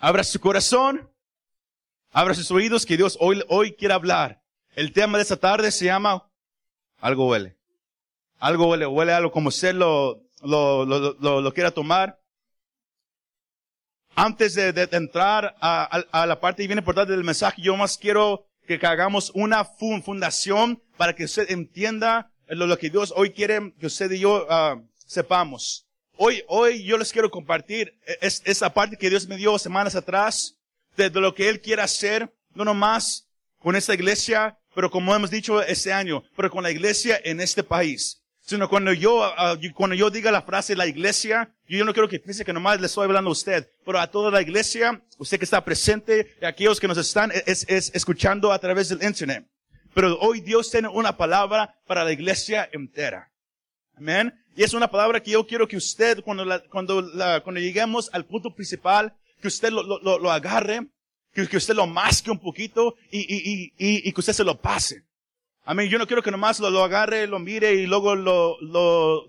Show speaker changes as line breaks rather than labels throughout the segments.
Abra su corazón, abra sus oídos, que Dios hoy quiere hablar. El tema de esta tarde se llama Algo huele. Algo huele, huele algo como usted lo quiera tomar. Antes de entrar a la parte bien importante del mensaje, yo más quiero que hagamos una fundación para que usted entienda lo que Dios hoy quiere que usted y yo sepamos. Hoy yo les quiero compartir esa parte que Dios me dio semanas atrás de lo que Él quiere hacer, no nomás con esta iglesia, pero como hemos dicho este año, pero con la iglesia en este país. Sino cuando yo diga la frase la iglesia, yo no quiero que piense que nomás le estoy hablando a usted, pero a toda la iglesia, usted que está presente, y aquellos que nos están escuchando a través del internet. Pero hoy Dios tiene una palabra para la iglesia entera. Amén. Y es una palabra que yo quiero que usted, cuando lleguemos al punto principal, que usted lo agarre, que usted lo masque un poquito y que usted se lo pase. Amén. Yo no quiero que nomás lo agarre, lo mire y luego lo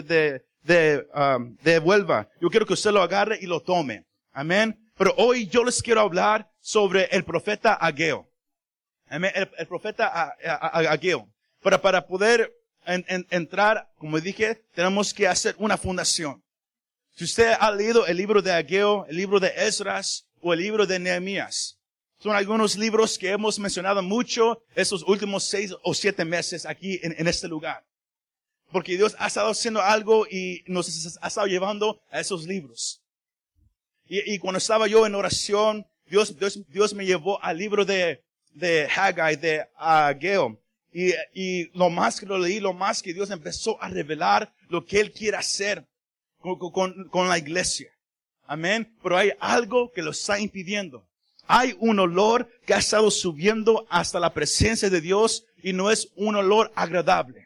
devuelva. Yo quiero que usted lo agarre y lo tome. Amén. Pero hoy yo les quiero hablar sobre el profeta Ageo. Amén. El profeta Ageo. Para poder entrar, como dije, tenemos que hacer una fundación. Si usted ha leído el libro de Ageo, el libro de Esdras o el libro de Nehemías, son algunos libros que hemos mencionado mucho estos últimos 6 o 7 meses aquí en este lugar. Porque Dios ha estado haciendo algo y nos ha estado llevando a esos libros. Y cuando estaba yo en oración, Dios me llevó al libro de Haggai, de Ageo. Y lo más que lo leí, lo más que Dios empezó a revelar lo que Él quiere hacer con la iglesia. Amén. Pero hay algo que lo está impidiendo. Hay un olor que ha estado subiendo hasta la presencia de Dios y no es un olor agradable.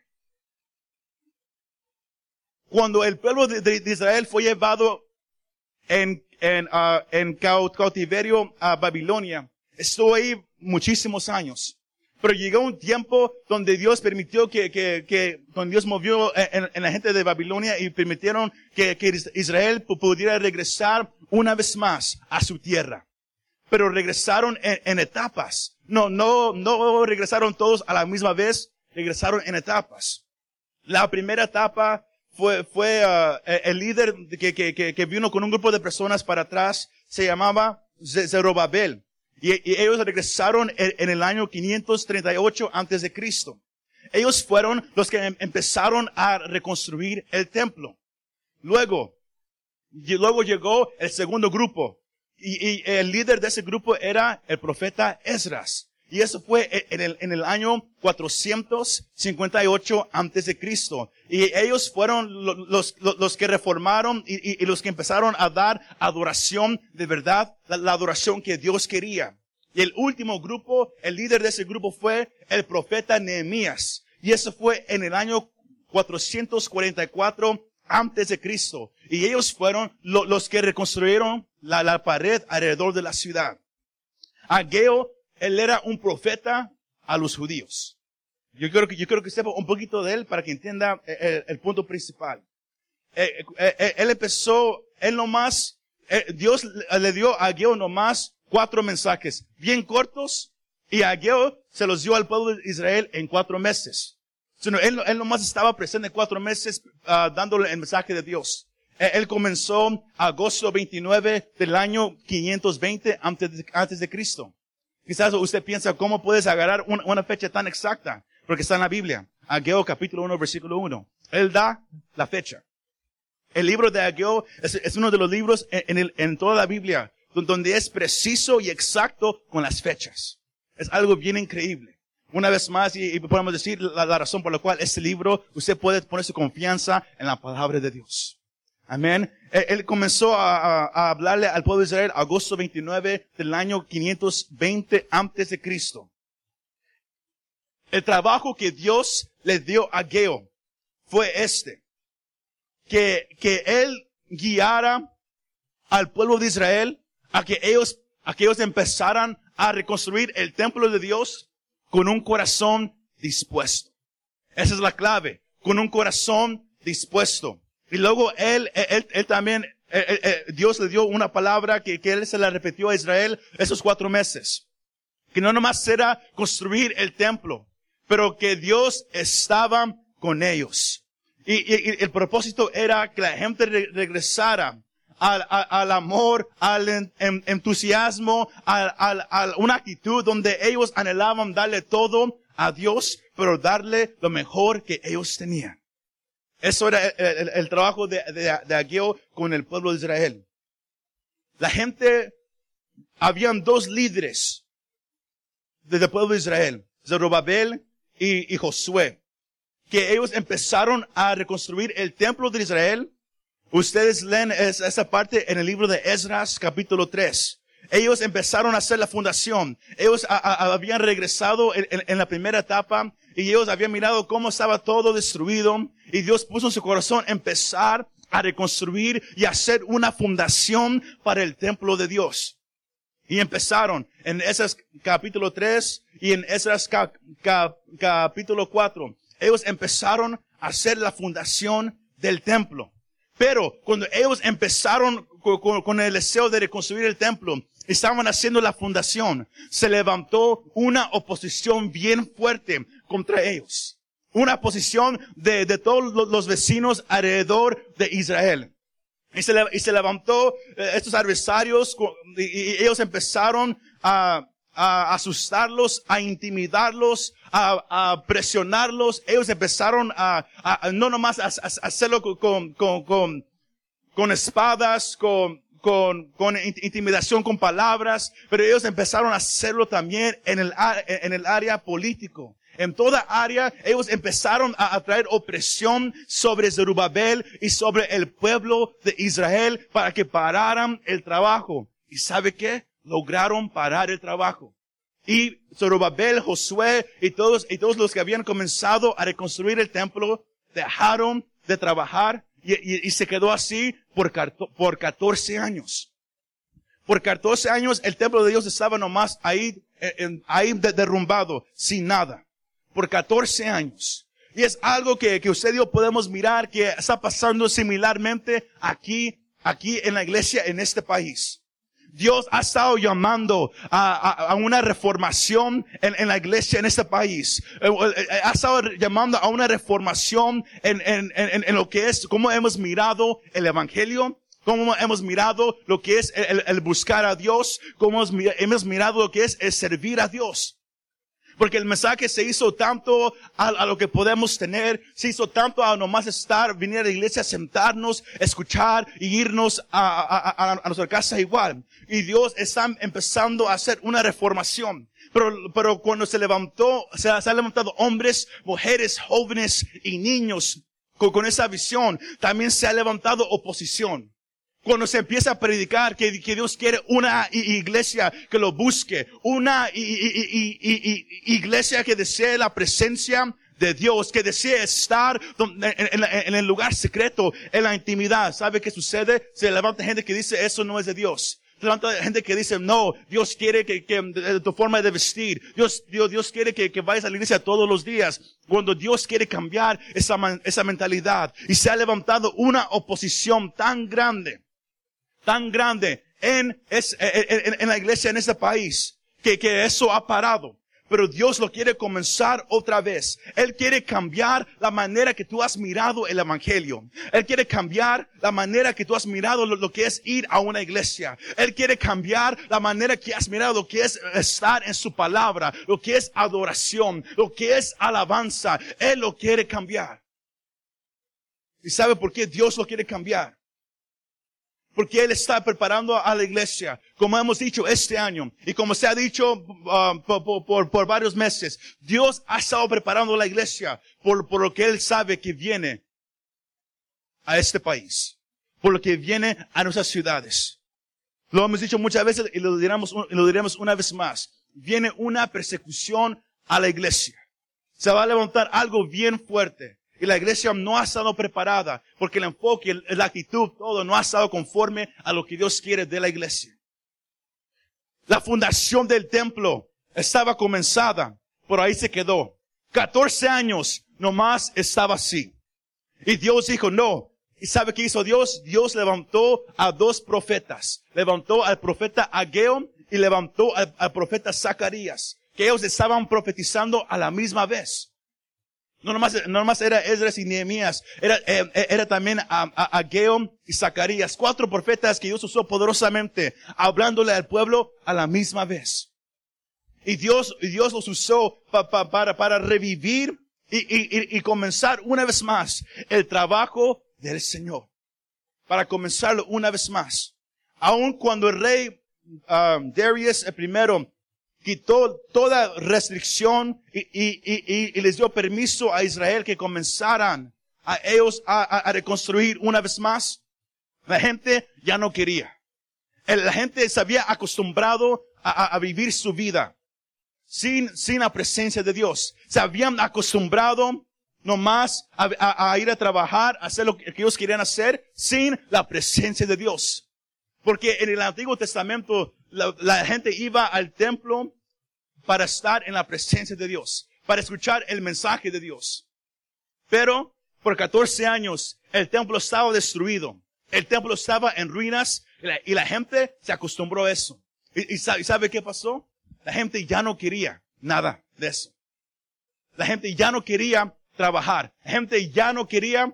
Cuando el pueblo de Israel fue llevado en cautiverio a Babilonia, estuvo ahí muchísimos años. Pero llegó un tiempo donde Dios permitió donde Dios movió en la gente de Babilonia y permitieron que Israel pudiera regresar una vez más a su tierra. Pero regresaron en etapas. No regresaron todos a la misma vez, regresaron en etapas. La primera etapa fue el líder que vino con un grupo de personas para atrás, se llamaba Zerubabel. Y ellos regresaron en el año 538 antes de Cristo. Ellos fueron los que empezaron a reconstruir el templo. Luego llegó el segundo grupo. Y el líder de ese grupo era el profeta Esdras. Y eso fue en el año 458 antes de Cristo. Y ellos fueron los que reformaron y los que empezaron a dar adoración de verdad, la adoración que Dios quería. Y el último grupo, el líder de ese grupo fue el profeta Nehemías. Y eso fue en el año 444 antes de Cristo. Y ellos fueron los que reconstruyeron la pared alrededor de la ciudad. Ageo, él era un profeta a los judíos. Yo quiero que sepa un poquito de él para que entienda el punto principal. Dios le dio a Ageo nomás 4 mensajes bien cortos y Ageo se los dio al pueblo de Israel en 4 meses. Él nomás estaba presente 4 meses dándole el mensaje de Dios. Él comenzó agosto 29 del año 520 antes de Cristo. Quizás usted piensa, ¿cómo puedes agarrar una fecha tan exacta? Porque está en la Biblia. Ageo capítulo 1 versículo 1. Él da la fecha. El libro de Ageo es uno de los libros en toda la Biblia donde es preciso y exacto con las fechas. Es algo bien increíble. Una vez más, y podemos decir la razón por la cual este libro, usted puede poner su confianza en la palabra de Dios. Amén. Él comenzó a hablarle al pueblo de Israel agosto 29 del año 520 antes de Cristo. El trabajo que Dios le dio a Ageo fue que él guiara al pueblo de Israel a que ellos empezaran a reconstruir el templo de Dios con un corazón dispuesto. Esa es la clave, con un corazón dispuesto. Y luego él también Dios le dio una palabra que Él se la repitió a Israel esos 4 meses. Que no nomás era construir el templo, pero que Dios estaba con ellos. Y el propósito era que la gente regresara al amor, al entusiasmo, a una actitud donde ellos anhelaban darle todo a Dios, pero darle lo mejor que ellos tenían. Eso era el trabajo de Ageo con el pueblo de Israel. La gente, habían 2 líderes del pueblo de Israel, Zorobabel y Josué, que ellos empezaron a reconstruir el templo de Israel. Ustedes leen esa parte en el libro de Esdras, capítulo 3. Ellos empezaron a hacer la fundación. Ellos habían regresado en la primera etapa y ellos habían mirado cómo estaba todo destruido. Y Dios puso en su corazón empezar a reconstruir y hacer una fundación para el templo de Dios. Y empezaron en Esdras capítulo 3 y en Esdras capítulo 4. Ellos empezaron a hacer la fundación del templo. Pero cuando ellos empezaron con el deseo de reconstruir el templo, estaban haciendo la fundación, se levantó una oposición bien fuerte contra ellos. Una oposición de todos los vecinos alrededor de Israel. Y se levantó estos adversarios y ellos empezaron a asustarlos, a intimidarlos, a presionarlos. Ellos empezaron no nomás a hacerlo con espadas, con intimidación, con palabras, pero ellos empezaron a hacerlo también en el área político. En toda área, ellos empezaron a traer opresión sobre Zorobabel y sobre el pueblo de Israel para que pararan el trabajo. ¿Y sabe qué? Lograron parar el trabajo. Y Zorobabel, Josué y todos los que habían comenzado a reconstruir el templo dejaron de trabajar y se quedó así por 14 años. Por 14 años el templo de Dios estaba nomás ahí derrumbado, sin nada. Por 14 años. Y es algo que usted y yo podemos mirar que está pasando similarmente aquí en la iglesia en este país. Dios ha estado llamando a una reformación en la iglesia en este país. Ha estado llamando a una reformación en lo que es, cómo hemos mirado el evangelio, cómo hemos mirado lo que es el buscar a Dios, cómo hemos mirado lo que es el servir a Dios. Porque el mensaje se hizo tanto a lo que podemos tener, se hizo tanto a nomás venir a la iglesia, sentarnos, escuchar y irnos a nuestra casa igual. Y Dios está empezando a hacer una reformación. Pero cuando se han levantado hombres, mujeres, jóvenes y niños con esa visión, también se ha levantado oposición. Cuando se empieza a predicar que Dios quiere una iglesia que lo busque, una iglesia que desee la presencia de Dios, que desee estar en el lugar secreto, en la intimidad. ¿Sabe qué sucede? Se levanta gente que dice eso no es de Dios. Se levanta gente que dice no, Dios quiere que tu forma de vestir, Dios quiere que vayas a la iglesia todos los días. Cuando Dios quiere cambiar esa mentalidad. Y se ha levantado una oposición tan grande en la iglesia en este país, que eso ha parado. Pero Dios lo quiere comenzar otra vez. Él quiere cambiar la manera que tú has mirado el evangelio. Él quiere cambiar la manera que tú has mirado lo que es ir a una iglesia. Él quiere cambiar la manera que has mirado lo que es estar en su palabra, lo que es adoración, lo que es alabanza. Él lo quiere cambiar. ¿Y sabe por qué Dios lo quiere cambiar? Porque Él está preparando a la iglesia, como hemos dicho este año, y como se ha dicho por varios meses. Dios ha estado preparando a la iglesia por lo que Él sabe que viene a este país, por lo que viene a nuestras ciudades. Lo hemos dicho muchas veces y lo diremos una vez más. Viene una persecución a la iglesia. Se va a levantar algo bien fuerte. Y la iglesia no ha estado preparada, porque el enfoque, la actitud, todo no ha estado conforme a lo que Dios quiere de la iglesia. La fundación del templo estaba comenzada, por ahí se quedó. 14 años nomás estaba así. Y Dios dijo, no, ¿Y sabe qué hizo Dios? Dios levantó a dos profetas. Levantó al profeta Ageo y levantó al profeta Zacarías, que ellos estaban profetizando a la misma vez. No nomás era Esdras y Nehemías, era también Ageo y Zacarías, 4 profetas que Dios usó poderosamente, hablándole al pueblo a la misma vez. Y Dios los usó para revivir y comenzar una vez más el trabajo del Señor. Para comenzarlo una vez más. Aun cuando el rey Darius I quitó toda restricción y les dio permiso a Israel que comenzaran a ellos a reconstruir una vez más, la gente ya no quería. La gente se había acostumbrado a vivir su vida sin la presencia de Dios. Se habían acostumbrado nomás a ir a trabajar, a hacer lo que ellos querían hacer sin la presencia de Dios. Porque en el Antiguo Testamento la gente iba al templo para estar en la presencia de Dios, para escuchar el mensaje de Dios. Pero por 14 años el templo estaba destruido, el templo estaba en ruinas y la gente se acostumbró a eso. ¿Y sabe qué pasó? La gente ya no quería nada de eso. La gente ya no quería trabajar. La gente ya no quería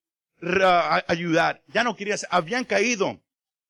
ayudar. Ya no quería, habían caído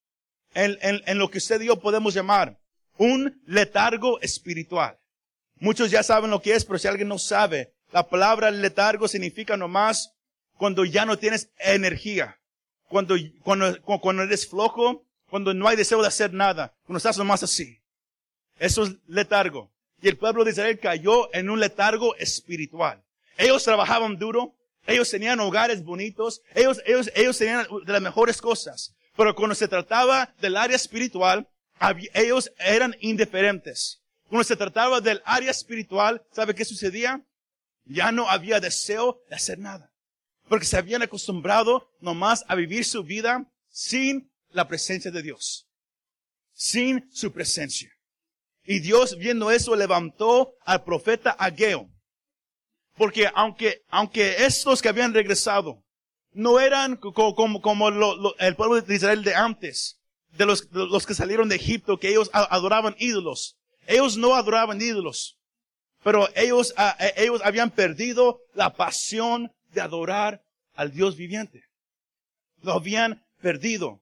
en lo que usted y yo podemos llamar un letargo espiritual. Muchos ya saben lo que es, pero si alguien no sabe, la palabra letargo significa nomás cuando ya no tienes energía. Cuando eres flojo, cuando no hay deseo de hacer nada, cuando estás nomás así. Eso es letargo. Y el pueblo de Israel cayó en un letargo espiritual. Ellos trabajaban duro, ellos tenían hogares bonitos, ellos tenían de las mejores cosas. Pero cuando se trataba del área espiritual, ellos eran indiferentes. Cuando se trataba del área espiritual, ¿sabe qué sucedía? Ya no había deseo de hacer nada. Porque se habían acostumbrado nomás a vivir su vida sin la presencia de Dios. Sin su presencia. Y Dios, viendo eso, levantó al profeta Ageo. Porque aunque estos que habían regresado no eran como el pueblo de Israel de antes, de los que salieron de Egipto, que ellos adoraban ídolos. Ellos no adoraban ídolos. Pero ellos habían perdido la pasión de adorar al Dios viviente. Lo habían perdido.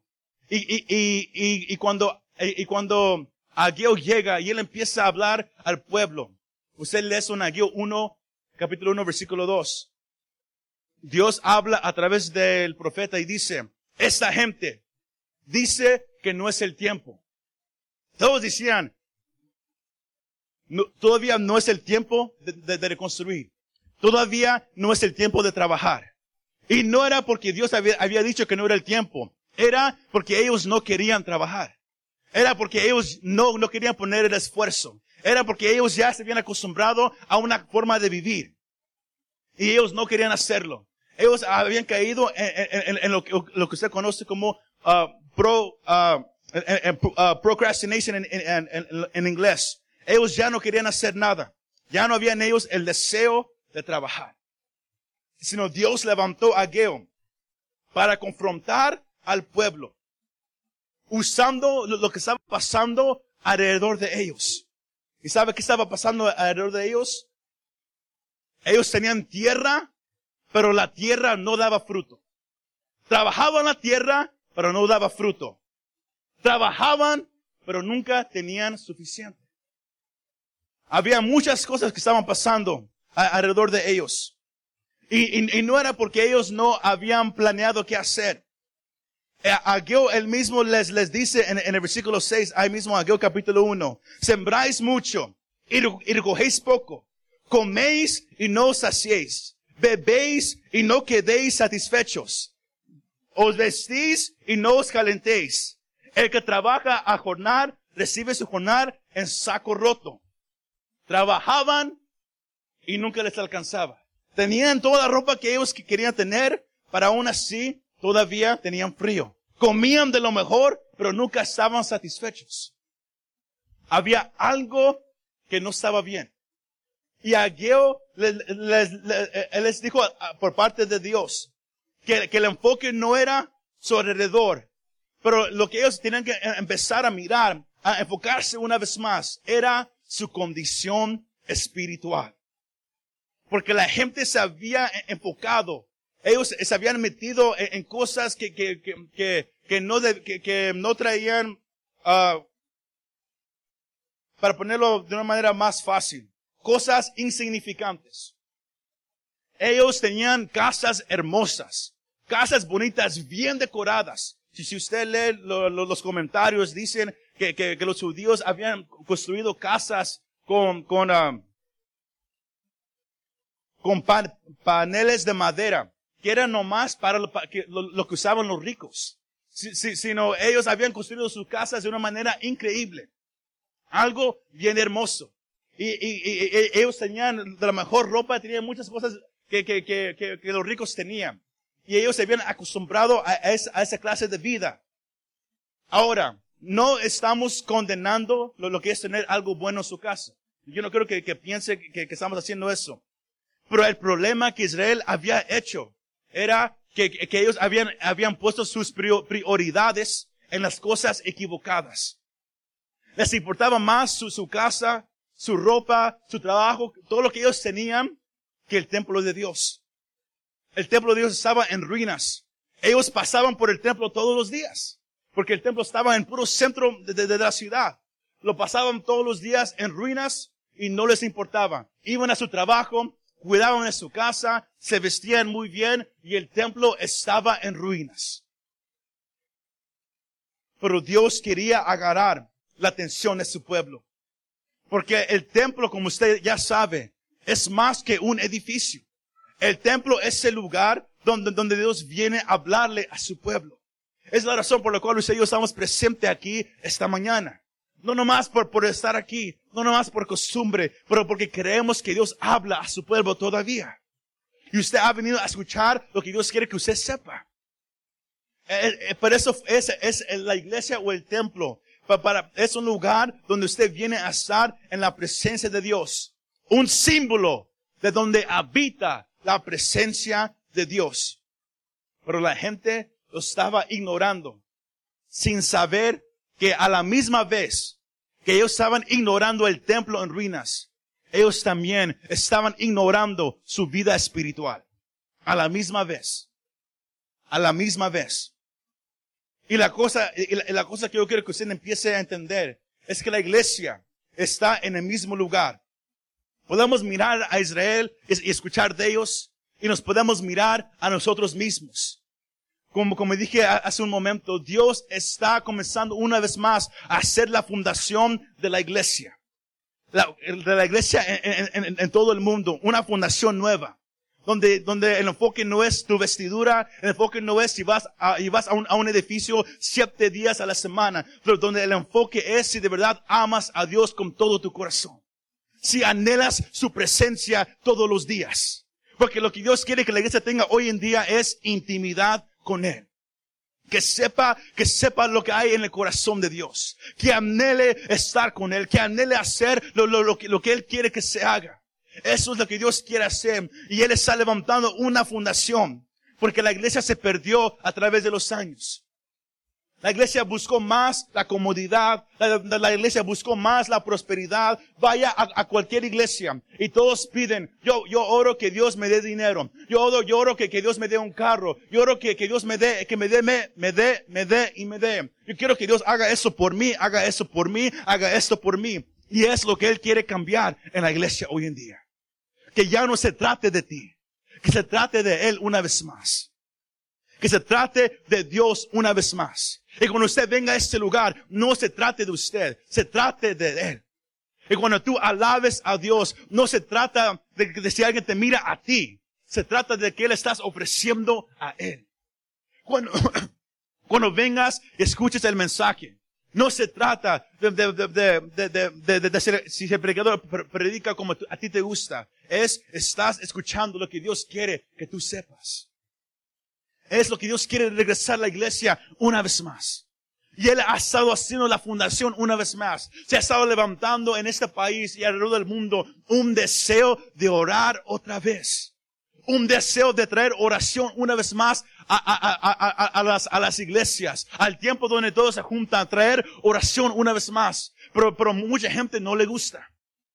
Y cuando Ageo llega y él empieza a hablar al pueblo. Usted lee eso en Ageo 1, capítulo 1, versículo 2. Dios habla a través del profeta y dice, esta gente dice que no es el tiempo. Todos decían, todavía no es el tiempo de reconstruir. Todavía no es el tiempo de trabajar. Y no era porque Dios había dicho que no era el tiempo. Era porque ellos no querían trabajar. Era porque ellos no querían poner el esfuerzo. Era porque ellos ya se habían acostumbrado a una forma de vivir. Y ellos no querían hacerlo. Ellos habían caído en lo que usted conoce como procrastination en inglés. Ellos ya no querían hacer nada. Ya no había en ellos el deseo de trabajar. Sino Dios levantó a Ageo para confrontar al pueblo, usando lo que estaba pasando alrededor de ellos. ¿Y sabe qué estaba pasando alrededor de ellos? Ellos tenían tierra, pero la tierra no daba fruto. Trabajaban la tierra, pero no daba fruto. Trabajaban, pero nunca tenían suficiente. Había muchas cosas que estaban pasando alrededor de ellos. Y no era porque ellos no habían planeado qué hacer. Ageo él mismo les dice en el versículo 6, ahí mismo Ageo capítulo 1, sembráis mucho y recogéis poco, coméis y no os saciéis, bebéis y no quedéis satisfechos, os vestís y no os calentéis. El que trabaja a jornar, recibe su jornar en saco roto. Trabajaban y nunca les alcanzaba. Tenían toda la ropa que ellos querían tener, pero aún así todavía tenían frío. Comían de lo mejor, pero nunca estaban satisfechos. Había algo que no estaba bien. Y Ageo les dijo por parte de Dios que el enfoque no era su alrededor, pero lo que ellos tenían que empezar a mirar, a enfocarse una vez más, era su condición espiritual. Porque la gente se había enfocado, ellos se habían metido en cosas que no traían, para ponerlo de una manera más fácil, cosas insignificantes. Ellos tenían casas hermosas, casas bonitas, bien decoradas. Si usted lee los comentarios, dicen que los judíos habían construido casas con paneles de madera, que eran nomás para lo que usaban los ricos. Sino ellos habían construido sus casas de una manera increíble. Algo bien hermoso. Y ellos tenían de la mejor ropa, tenían muchas cosas que los ricos tenían. Y ellos se habían acostumbrado a esa clase de vida. Ahora, no estamos condenando lo que es tener algo bueno en su casa. Yo no creo que piense que estamos haciendo eso. Pero el problema que Israel había hecho era que ellos habían puesto sus prioridades en las cosas equivocadas. Les importaba más su casa, su ropa, su trabajo, todo lo que ellos tenían, que el templo de Dios. El templo de Dios estaba en ruinas. Ellos pasaban por el templo todos los días, porque el templo estaba en puro centro de la ciudad. Lo pasaban todos los días en ruinas y no les importaba. Iban a su trabajo, cuidaban de su casa, se vestían muy bien y el templo estaba en ruinas. Pero Dios quería agarrar la atención de su pueblo. Porque el templo, como usted ya sabe, es más que un edificio. El templo es el lugar donde Dios viene a hablarle a su pueblo. Es la razón por la cual usted y yo estamos presentes aquí esta mañana. No nomás por estar aquí, no nomás por costumbre, pero porque creemos que Dios habla a su pueblo todavía. Y usted ha venido a escuchar lo que Dios quiere que usted sepa. Por eso es la iglesia o el templo. Es un lugar donde usted viene a estar en la presencia de Dios. Un símbolo de donde habita la presencia de Dios. Pero la gente lo estaba ignorando, sin saber que a la misma vez que ellos estaban ignorando el templo en ruinas, ellos también estaban ignorando su vida espiritual. A la misma vez. A la misma vez. Y la cosa que yo quiero que usted empiece a entender es que la iglesia está en el mismo lugar. Podemos mirar a Israel y escuchar de ellos, y nos podemos mirar a nosotros mismos. Como dije hace un momento, Dios está comenzando una vez más a hacer la fundación de la iglesia. De la iglesia en todo el mundo. Una fundación nueva. Donde el enfoque no es tu vestidura, el enfoque no es si vas a un edificio 7 días a la semana, pero donde el enfoque es si de verdad amas a Dios con todo tu corazón. Si anhelas su presencia todos los días. Porque lo que Dios quiere que la iglesia tenga hoy en día es intimidad con Él. Que sepa lo que hay en el corazón de Dios. Que anhele estar con Él. Que anhele hacer lo que Él quiere que se haga. Eso es lo que Dios quiere hacer. Y Él está levantando una fundación. Porque la iglesia se perdió a través de los años. La iglesia buscó más la comodidad. La iglesia buscó más la prosperidad. Vaya a cualquier iglesia y todos piden, yo oro que Dios me dé dinero. Yo oro que Dios me dé un carro. Yo oro que Dios me dé. Yo quiero que Dios haga eso por mí, haga eso por mí, haga esto por mí. Y es lo que Él quiere cambiar en la iglesia hoy en día. Que ya no se trate de ti. Que se trate de Él una vez más. Que se trate de Dios una vez más. Y cuando usted venga a este lugar, no se trate de usted, se trate de Él. Y cuando tú alabes a Dios, no se trata de si alguien te mira a ti. Se trata de que le estás ofreciendo a Él. Cuando vengas y escuches el mensaje, no se trata de si el predicador predica como a ti te gusta. Estás escuchando lo que Dios quiere que tú sepas. Es lo que Dios quiere regresar a la iglesia una vez más. Y Él ha estado haciendo la fundación una vez más. Se ha estado levantando en este país y alrededor del mundo un deseo de orar otra vez. Un deseo de traer oración una vez más a las iglesias, al tiempo donde todos se juntan a traer oración una vez más. Pero mucha gente no le gusta.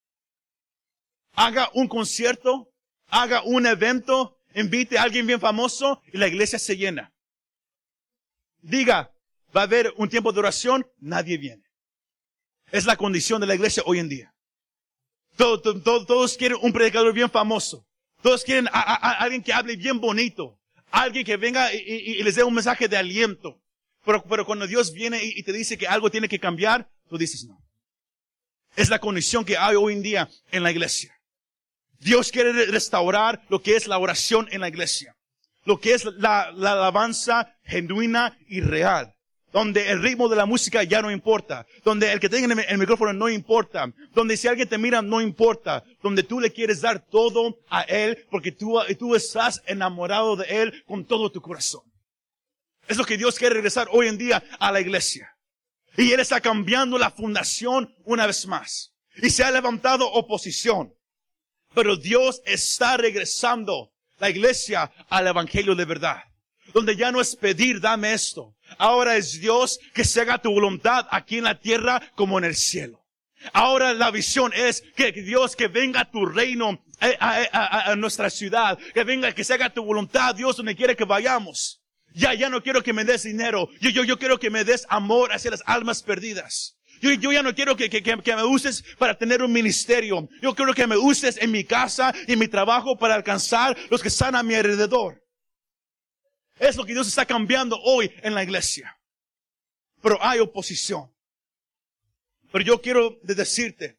Haga un concierto, haga un evento, invite a alguien bien famoso y la iglesia se llena. Diga, va a haber un tiempo de oración, nadie viene. Es la condición de la iglesia hoy en día. Todos quieren un predicador bien famoso. Todos quieren a alguien que hable bien bonito. Alguien que venga y les dé un mensaje de aliento. Pero cuando Dios viene y te dice que algo tiene que cambiar, tú dices no. Es la condición que hay hoy en día en la iglesia. Dios quiere restaurar lo que es la oración en la iglesia. Lo que es la alabanza genuina y real. Donde el ritmo de la música ya no importa. Donde el que tenga el micrófono no importa. Donde si alguien te mira no importa. Donde tú le quieres dar todo a Él porque tú estás enamorado de Él con todo tu corazón. Es lo que Dios quiere regresar hoy en día a la iglesia. Y Él está cambiando la fundación una vez más. Y se ha levantado oposición. Pero Dios está regresando la iglesia al evangelio de verdad. Donde ya no es pedir, dame esto. Ahora es Dios que se haga tu voluntad aquí en la tierra como en el cielo. Ahora la visión es que Dios, que venga tu reino a nuestra ciudad. Que se haga tu voluntad, Dios, donde quiere que vayamos. Ya no quiero que me des dinero. Yo quiero que me des amor hacia las almas perdidas. Yo ya no quiero que me uses para tener un ministerio. Yo quiero que me uses en mi casa y en mi trabajo para alcanzar los que están a mi alrededor. Es lo que Dios está cambiando hoy en la iglesia. Pero hay oposición. Pero yo quiero decirte,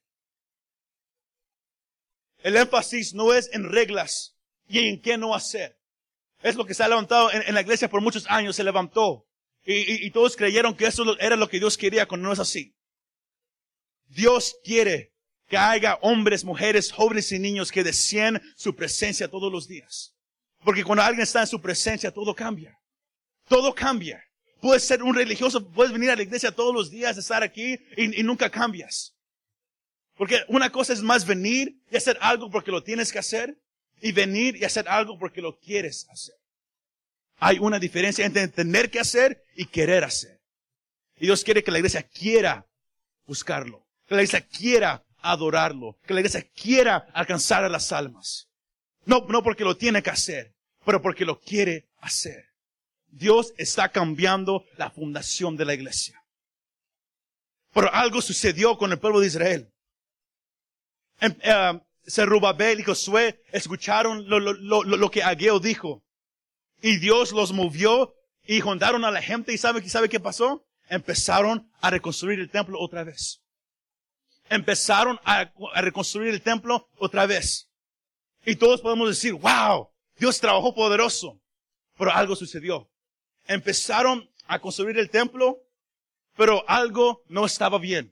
el énfasis no es en reglas y en qué no hacer. Es lo que se ha levantado en la iglesia por muchos años, se levantó. Y todos creyeron que eso era lo que Dios quería, cuando no es así. Dios quiere que haya hombres, mujeres, jóvenes y niños que deseen su presencia todos los días. Porque cuando alguien está en su presencia, todo cambia. Todo cambia. Puedes ser un religioso, puedes venir a la iglesia todos los días, estar aquí y nunca cambias. Porque una cosa es más venir y hacer algo porque lo tienes que hacer, y venir y hacer algo porque lo quieres hacer. Hay una diferencia entre tener que hacer y querer hacer. Y Dios quiere que la iglesia quiera buscarlo. Que la iglesia quiera adorarlo. Que la iglesia quiera alcanzar a las almas. No porque lo tiene que hacer, pero porque lo quiere hacer. Dios está cambiando la fundación de la iglesia. Pero algo sucedió con el pueblo de Israel. Zerubabel y Josué escucharon lo que Ageo dijo. Y Dios los movió y juntaron a la gente. ¿Y sabe qué pasó? Empezaron a reconstruir el templo otra vez. Empezaron a reconstruir el templo otra vez. Y todos podemos decir, wow, Dios trabajó poderoso. Pero algo sucedió. Empezaron a construir el templo, pero algo no estaba bien.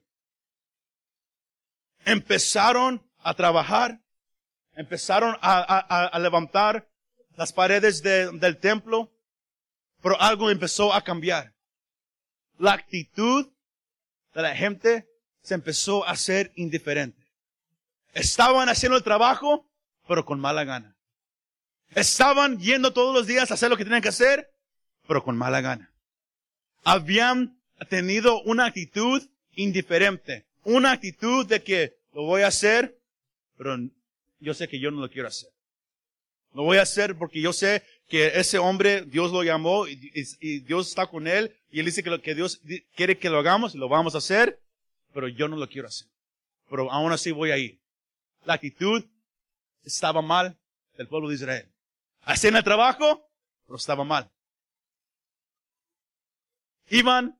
Empezaron a trabajar, empezaron a levantar las paredes del templo, pero algo empezó a cambiar. La actitud de la gente se empezó a hacer indiferente. Estaban haciendo el trabajo, pero con mala gana. Estaban yendo todos los días a hacer lo que tenían que hacer, pero con mala gana. Habían tenido una actitud indiferente. Una actitud de que lo voy a hacer, pero yo sé que yo no lo quiero hacer. Lo voy a hacer porque yo sé que ese hombre, Dios lo llamó y Dios está con él. Y él dice que Dios quiere que lo hagamos y lo vamos a hacer, pero yo no lo quiero hacer. Pero aún así voy a ir. La actitud estaba mal del pueblo de Israel. Hacían el trabajo, pero estaba mal. Iban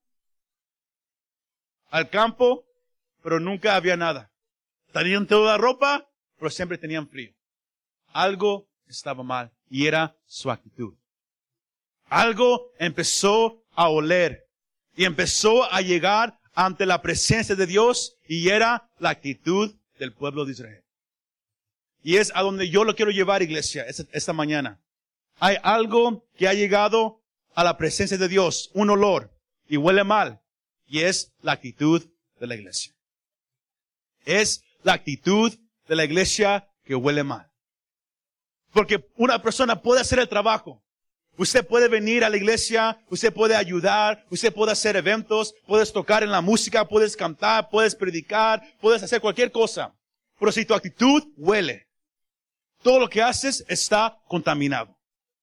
al campo, pero nunca había nada. Tenían toda la ropa, pero siempre tenían frío. Algo estaba mal y era su actitud. Algo empezó a oler y empezó a llegar ante la presencia de Dios y era la actitud del pueblo de Israel. Y es a donde yo lo quiero llevar, iglesia, esta mañana. Hay algo que ha llegado a la presencia de Dios, un olor, y huele mal, y es la actitud de la iglesia. Es la actitud de la iglesia que huele mal. Porque una persona puede hacer el trabajo, Usted puede venir a la iglesia, usted puede ayudar, usted puede hacer eventos, puedes tocar en la música, puedes cantar, puedes predicar, puedes hacer cualquier cosa. Pero si tu actitud huele, todo lo que haces está contaminado.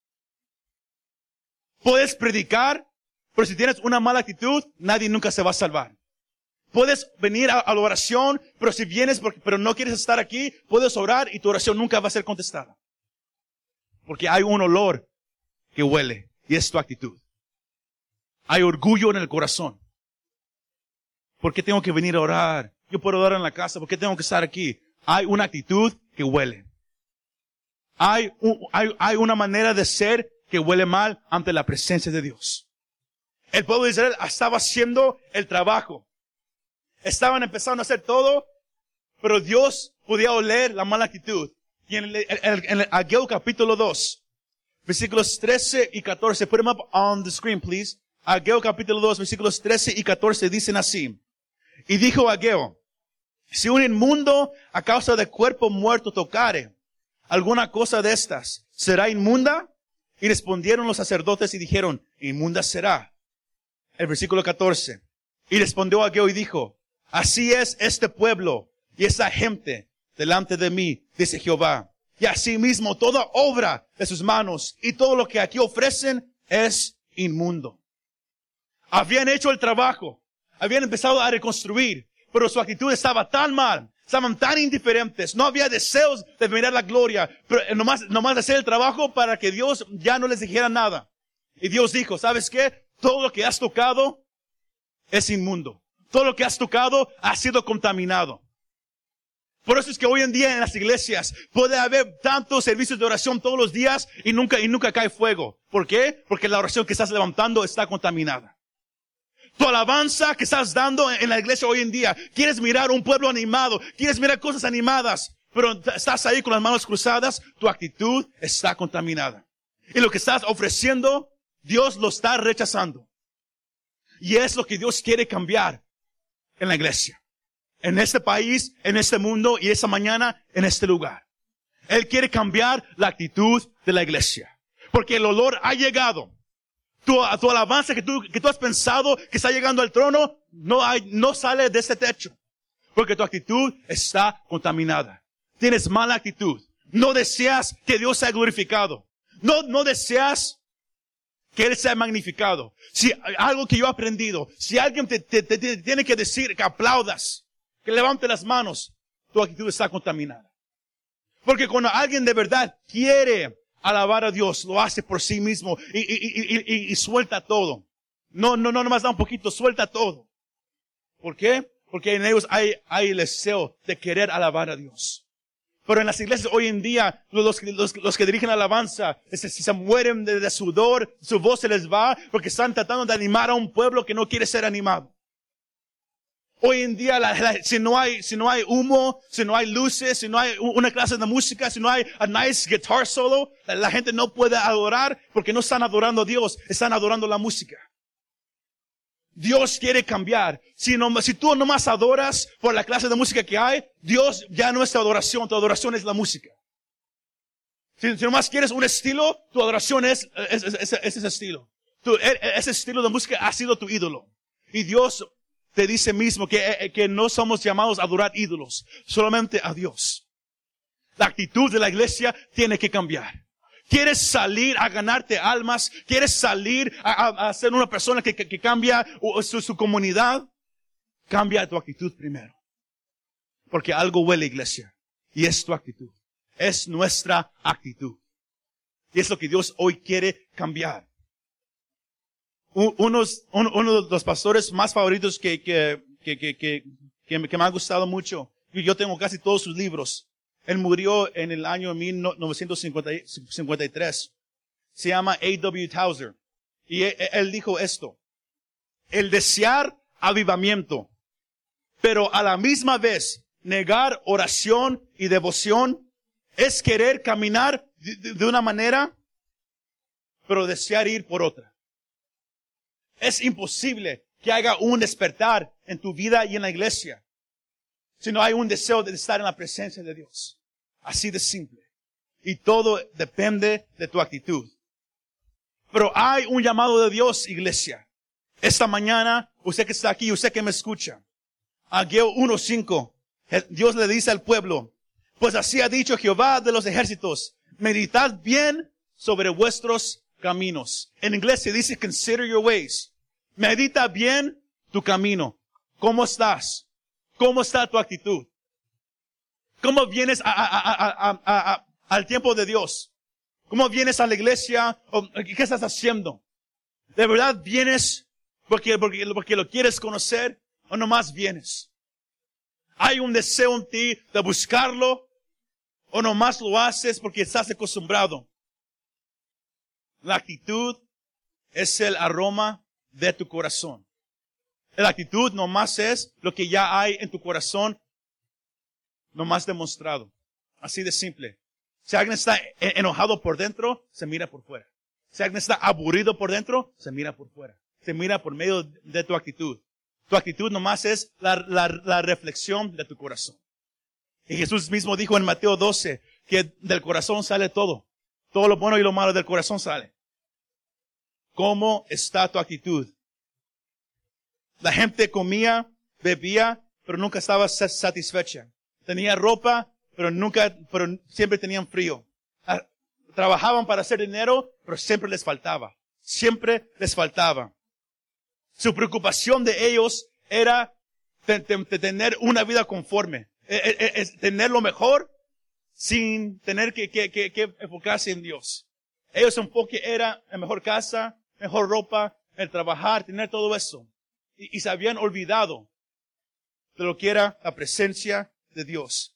Puedes predicar, pero si tienes una mala actitud, nadie nunca se va a salvar. Puedes venir a la oración, pero si vienes pero no quieres estar aquí, puedes orar y tu oración nunca va a ser contestada. Porque hay un olor que huele, y es tu actitud. Hay orgullo en el corazón. ¿Por qué tengo que venir a orar? Yo puedo orar en la casa, ¿por qué tengo que estar aquí? Hay una actitud que huele. Hay una manera de ser que huele mal ante la presencia de Dios. El pueblo de Israel estaba haciendo el trabajo. Estaban empezando a hacer todo, pero Dios podía oler la mala actitud. Y en el Ageo capítulo 2, versículos 13 y 14. Put them up on the screen, please. Ageo capítulo 2, versículos 13 y 14 dicen así. Y dijo Ageo, si un inmundo a causa de cuerpo muerto tocare alguna cosa de estas, ¿será inmunda? Y respondieron los sacerdotes y dijeron, inmunda será. El versículo 14. Y respondió Ageo y dijo, así es este pueblo y esa gente delante de mí, dice Jehová. Y asimismo toda obra de sus manos y todo lo que aquí ofrecen es inmundo. Habían hecho el trabajo, habían empezado a reconstruir, pero su actitud estaba tan mal, estaban tan indiferentes, no había deseos de mirar la gloria, pero nomás hacer el trabajo para que Dios ya no les dijera nada. Y Dios dijo, ¿sabes qué? Todo lo que has tocado es inmundo. Todo lo que has tocado ha sido contaminado. Por eso es que hoy en día en las iglesias puede haber tantos servicios de oración todos los días y nunca cae fuego. ¿Por qué? Porque la oración que estás levantando está contaminada. Tu alabanza que estás dando en la iglesia hoy en día, quieres mirar un pueblo animado, quieres mirar cosas animadas, pero estás ahí con las manos cruzadas, tu actitud está contaminada. Y lo que estás ofreciendo, Dios lo está rechazando. Y es lo que Dios quiere cambiar en la iglesia. En este país, en este mundo y esta mañana en este lugar. Él quiere cambiar la actitud de la iglesia. Porque el olor ha llegado. Tu alabanza que tú has pensado que está llegando al trono, no sale de ese techo. Porque tu actitud está contaminada. Tienes mala actitud. No deseas que Dios sea glorificado. No deseas que Él sea magnificado. Si algo que yo he aprendido, si alguien te tiene que decir que aplaudas, que levante las manos, tu actitud está contaminada. Porque cuando alguien de verdad quiere alabar a Dios, lo hace por sí mismo y suelta todo. No nomás da un poquito, suelta todo. ¿Por qué? Porque en ellos hay el deseo de querer alabar a Dios. Pero en las iglesias hoy en día, los que dirigen la alabanza, si se mueren de sudor, su voz se les va porque están tratando de animar a un pueblo que no quiere ser animado. Hoy en día, si no hay humo, si no hay luces, si no hay una clase de música, si no hay a nice guitar solo, la gente no puede adorar porque no están adorando a Dios, están adorando la música. Dios quiere cambiar. Si tú nomás adoras por la clase de música que hay, Dios ya no es tu adoración es la música. Si nomás quieres un estilo, tu adoración es ese estilo. Ese estilo de música ha sido tu ídolo. Y Dios te dice mismo que no somos llamados a adorar ídolos, solamente a Dios. La actitud de la iglesia tiene que cambiar. ¿Quieres salir a ganarte almas? ¿Quieres salir a ser una persona que cambia su comunidad? Cambia tu actitud primero. Porque algo huele, iglesia. Y es tu actitud. Es nuestra actitud. Y es lo que Dios hoy quiere cambiar. Uno de los pastores más favoritos que me ha gustado mucho, y yo tengo casi todos sus libros. Él murió en el año 1953. Se llama A.W. Tozer. Y él dijo esto: el desear avivamiento, pero a la misma vez negar oración y devoción, es querer caminar de una manera, pero desear ir por otra. Es imposible que haya un despertar en tu vida y en la iglesia si no hay un deseo de estar en la presencia de Dios. Así de simple. Y todo depende de tu actitud. Pero hay un llamado de Dios, iglesia. Esta mañana, usted que está aquí, usted que me escucha. Ageo 1:5. Dios le dice al pueblo, pues así ha dicho Jehová de los ejércitos, meditad bien sobre vuestros caminos. En inglés se dice consider your ways. Medita bien tu camino. ¿Cómo estás? ¿Cómo está tu actitud? ¿Cómo vienes al tiempo de Dios? ¿Cómo vienes a la iglesia? ¿Qué estás haciendo? ¿De verdad vienes porque lo quieres conocer o nomás vienes? ¿Hay un deseo en ti de buscarlo o nomás lo haces porque estás acostumbrado? La actitud es el aroma de tu corazón. La actitud nomás es lo que ya hay en tu corazón, nomás demostrado. Así de simple. Si alguien está enojado por dentro, se mira por fuera. Si alguien está aburrido por dentro, se mira por fuera. Se mira por medio de tu actitud. Tu actitud nomás es la reflexión de tu corazón. Y Jesús mismo dijo en Mateo 12 que del corazón sale todo. Todo lo bueno y lo malo del corazón sale. ¿Cómo está tu actitud? La gente comía, bebía, pero nunca estaba satisfecha. Tenía ropa, pero siempre tenían frío. Trabajaban para hacer dinero, pero siempre les faltaba. Siempre les faltaba. Su preocupación de ellos era de tener una vida conforme. Tener lo mejor sin tener que enfocarse en Dios. Ellos su enfoque era la mejor casa, mejor ropa, el trabajar, tener todo eso. Y se habían olvidado de lo que era la presencia de Dios.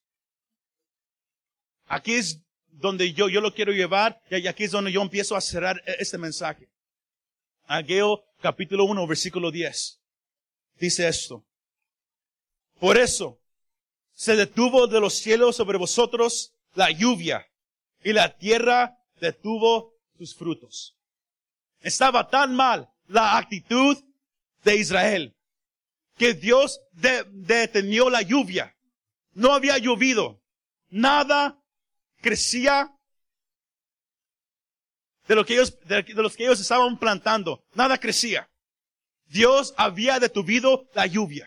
Aquí es donde yo lo quiero llevar, y aquí es donde yo empiezo a cerrar este mensaje. Ageo capítulo 1, versículo 10. Dice esto. Por eso se detuvo de los cielos sobre vosotros la lluvia, y la tierra detuvo sus frutos. Estaba tan mal la actitud de Israel que Dios detenió la lluvia. No había llovido. Nada crecía de los que ellos estaban plantando. Nada crecía. Dios había detenido la lluvia.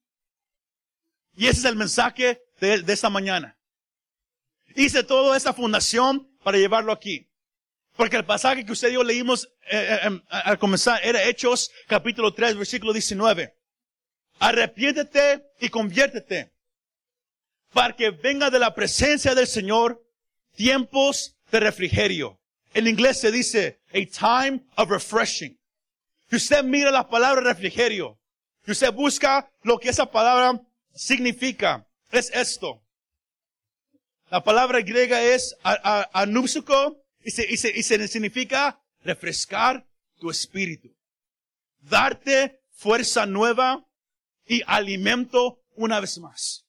Y ese es el mensaje de esta mañana. Hice toda esa fundación para llevarlo aquí. Porque el pasaje que usted y yo leímos al comenzar era Hechos capítulo 3, versículo 19. Arrepiéntete y conviértete para que venga de la presencia del Señor tiempos de refrigerio. En inglés se dice a time of refreshing. Si usted mira la palabra refrigerio, si usted busca lo que esa palabra significa, es esto. La palabra griega es anúpsico y significa refrescar tu espíritu. Darte fuerza nueva y alimento una vez más.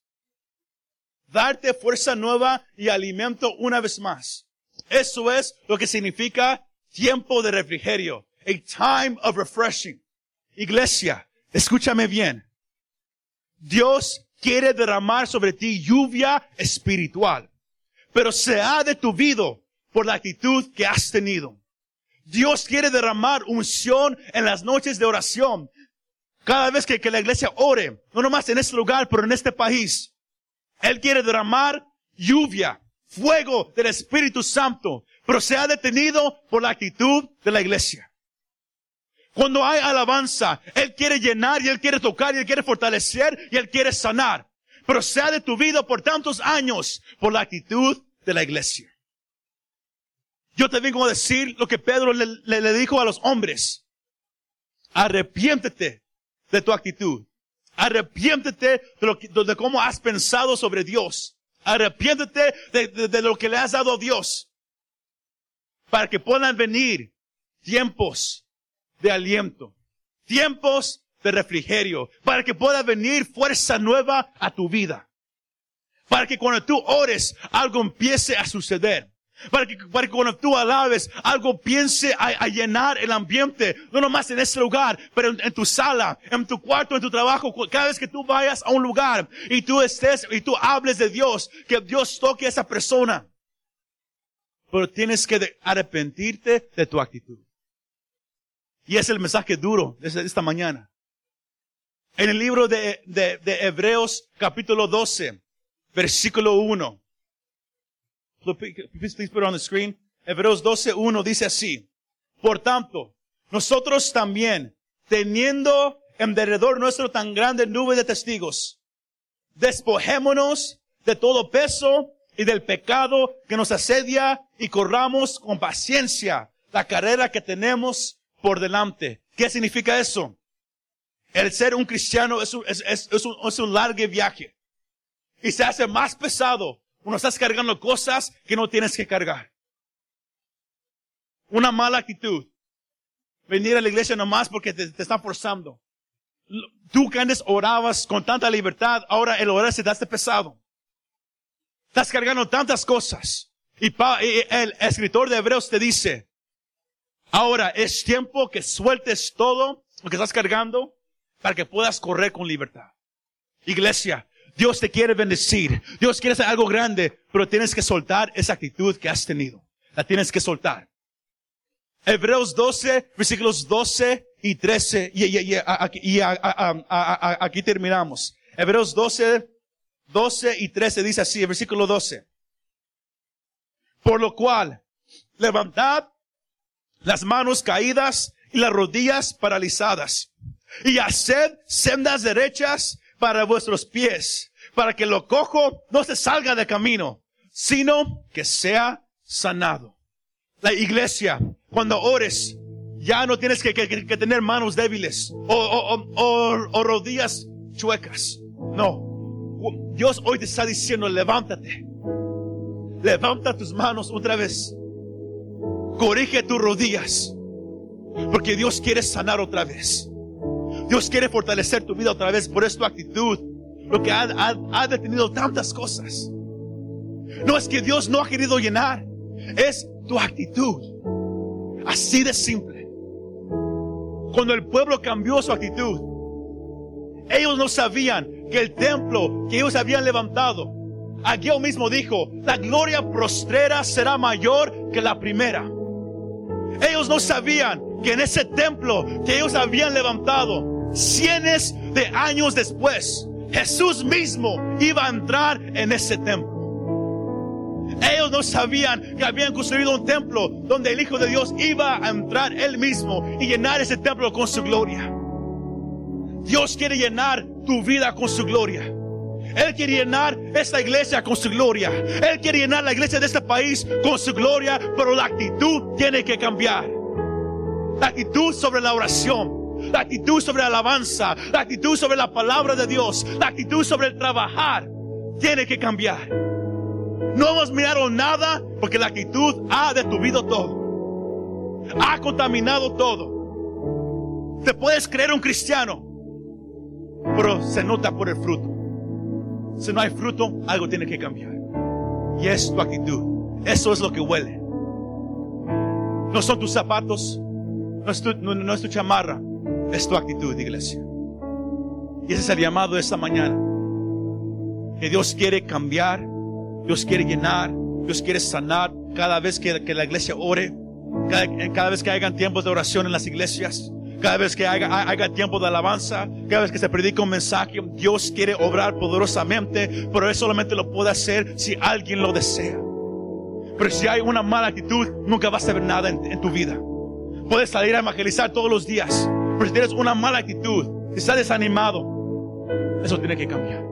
Darte fuerza nueva y alimento una vez más. Eso es lo que significa tiempo de refrigerio. A time of refreshing. Iglesia, escúchame bien. Dios quiere derramar sobre ti lluvia espiritual, pero se ha detenido por la actitud que has tenido. Dios quiere derramar unción en las noches de oración. Cada vez que la iglesia ore, no nomás en este lugar, pero en este país. Él quiere derramar lluvia, fuego del Espíritu Santo, pero se ha detenido por la actitud de la iglesia. Cuando hay alabanza, Él quiere llenar y Él quiere tocar y Él quiere fortalecer y Él quiere sanar. Pero se ha detenido por tantos años por la actitud de la iglesia. Yo te vengo a decir lo que Pedro le dijo a los hombres. Arrepiéntete de tu actitud. Arrepiéntete de cómo has pensado sobre Dios. Arrepiéntete de lo que le has dado a Dios. Para que puedan venir tiempos de aliento. Tiempos de refrigerio. Para que pueda venir fuerza nueva a tu vida. Para que cuando tú ores, algo empiece a suceder. Para que cuando tú alabes, algo piense a llenar el ambiente, no nomás en ese lugar, pero en tu sala, en tu cuarto, en tu trabajo, cada vez que tú vayas a un lugar y tú estés y tú hables de Dios, que Dios toque a esa persona. Pero tienes que arrepentirte de tu actitud. Y es el mensaje duro de esta mañana. En el libro de Hebreos, capítulo 12, versículo 1. Please put it on the screen. Hebreos 12:1 dice así: por tanto, nosotros también, teniendo en derredor nuestro tan grande nube de testigos, despojémonos de todo peso y del pecado que nos asedia y corramos con paciencia la carrera que tenemos por delante. ¿Qué significa eso? El ser un cristiano es un largo viaje. Y se hace más pesado cuando estás cargando cosas que no tienes que cargar. Una mala actitud. Venir a la iglesia nomás porque te están forzando. Tú que antes orabas con tanta libertad, ahora el orar se te hace pesado. Estás cargando tantas cosas. Y el escritor de Hebreos te dice, ahora es tiempo que sueltes todo lo que estás cargando para que puedas correr con libertad. Iglesia, Dios te quiere bendecir. Dios quiere hacer algo grande, pero tienes que soltar esa actitud que has tenido. La tienes que soltar. Hebreos 12, versículos 12 y 13. Aquí terminamos. Hebreos 12 y 13 dice así, el versículo 12. Por lo cual, levantad las manos caídas y las rodillas paralizadas, y haced sendas derechas para vuestros pies, para que lo cojo no se salga de camino, sino que sea sanado. La iglesia, cuando ores, ya no tienes que tener manos débiles o rodillas chuecas. No. Dios hoy te está diciendo, levántate. Levanta tus manos otra vez. Corrige tus rodillas. Porque Dios quiere sanar otra vez. Dios quiere fortalecer tu vida otra vez. Por eso tu actitud, lo que ha detenido tantas cosas. No es que Dios no ha querido llenar. Es tu actitud. Así de simple. Cuando el pueblo cambió su actitud, ellos no sabían que el templo que ellos habían levantado, Ageo mismo dijo, la gloria postrera será mayor que la primera. Ellos no sabían que en ese templo que ellos habían levantado, cientos de años después, Jesús mismo iba a entrar en ese templo. Ellos no sabían que habían construido un templo donde el Hijo de Dios iba a entrar Él mismo y llenar ese templo con su gloria. Dios quiere llenar tu vida con su gloria. Él quiere llenar esta iglesia con su gloria. Él quiere llenar la iglesia de este país con su gloria, pero la actitud tiene que cambiar. La actitud sobre la oración, la actitud sobre la alabanza, la actitud sobre la palabra de Dios, la actitud sobre el trabajar, tiene que cambiar. No hemos mirado nada porque la actitud ha detuvido todo. Ha contaminado todo. Te puedes creer un cristiano, pero se nota por el fruto. Si no hay fruto, algo tiene que cambiar. Y es tu actitud. Eso es lo que huele. No son tus zapatos, no es tu chamarra, es tu actitud, iglesia. Y ese es el llamado de esta mañana. Que Dios quiere cambiar, Dios quiere llenar, Dios quiere sanar. Cada vez que la iglesia ore, cada vez que hagan tiempos de oración en las iglesias, cada vez que haga tiempo de alabanza, cada vez que se predica un mensaje, Dios quiere obrar poderosamente, pero Él solamente lo puede hacer si alguien lo desea. Pero si hay una mala actitud, nunca vas a ver nada en tu vida. Puedes salir a evangelizar todos los días, pero si tienes una mala actitud, si estás desanimado, eso tiene que cambiar.